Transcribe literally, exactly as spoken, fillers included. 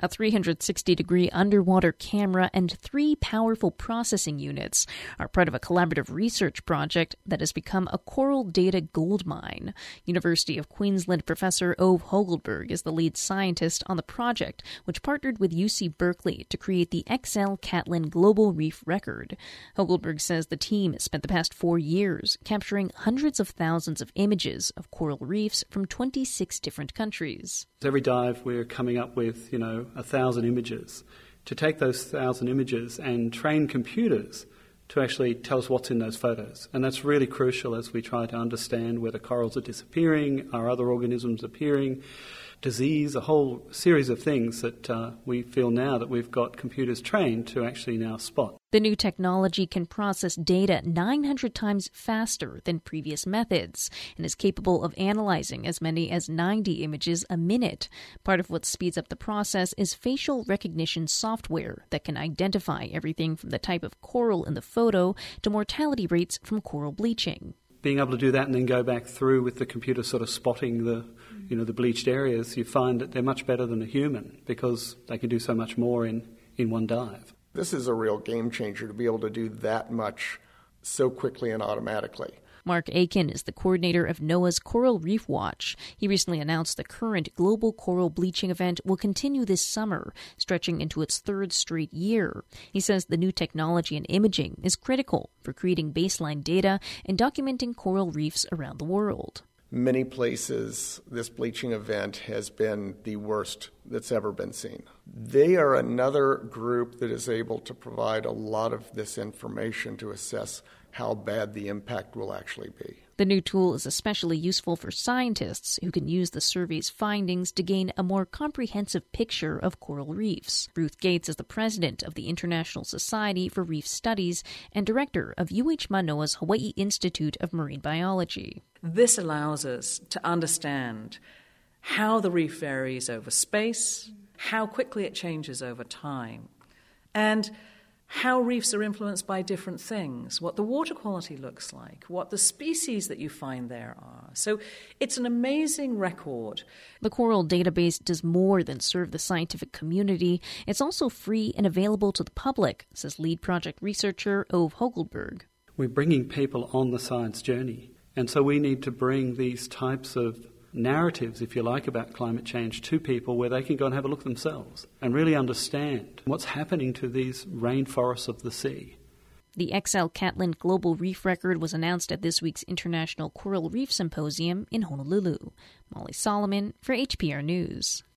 A three hundred sixty degree underwater camera and three powerful processing units are part of a collaborative research project that has become a coral data goldmine. University of Queensland professor Ove Hogelberg is the lead scientist on the project, which partnered with U C Berkeley to create the X L Catlin Global Reef Record. Hogelberg says the team has spent the past four years capturing hundreds of thousands of images of coral reefs from twenty-six different countries. Every dive we're coming up with, you know, a thousand images. To take those thousand images and train computers to actually tell us what's in those photos. And that's really crucial as we try to understand whether corals are disappearing, are other organisms appearing, disease, a whole series of things that uh, we feel now that we've got computers trained to actually now spot. The new technology can process data nine hundred times faster than previous methods and is capable of analyzing as many as ninety images a minute. Part of what speeds up the process is facial recognition software that can identify everything from the type of coral in the photo to mortality rates from coral bleaching. Being able to do that and then go back through with the computer sort of spotting the, you know, the bleached areas, you find that they're much better than a human because they can do so much more in, in one dive. This is a real game changer to be able to do that much so quickly and automatically. Mark Aiken is the coordinator of NOAA's Coral Reef Watch. He recently announced the current global coral bleaching event will continue this summer, stretching into its third straight year. He says the new technology and imaging is critical for creating baseline data and documenting coral reefs around the world. Many places, this bleaching event has been the worst that's ever been seen. They are another group that is able to provide a lot of this information to assess how bad the impact will actually be. The new tool is especially useful for scientists who can use the survey's findings to gain a more comprehensive picture of coral reefs. Ruth Gates is the president of the International Society for Reef Studies and director of U H Manoa's Hawaii Institute of Marine Biology. This allows us to understand how the reef varies over space, how quickly it changes over time, and how reefs are influenced by different things, what the water quality looks like, what the species that you find there are. So it's an amazing record. The coral database does more than serve the scientific community. It's also free and available to the public, says lead project researcher Ove Hogelberg. We're bringing people on the science journey, and so we need to bring these types of narratives, if you like, about climate change to people where they can go and have a look themselves and really understand what's happening to these rainforests of the sea. The X L Catlin Global Reef Record was announced at this week's International Coral Reef Symposium in Honolulu. Molly Solomon for H P R News.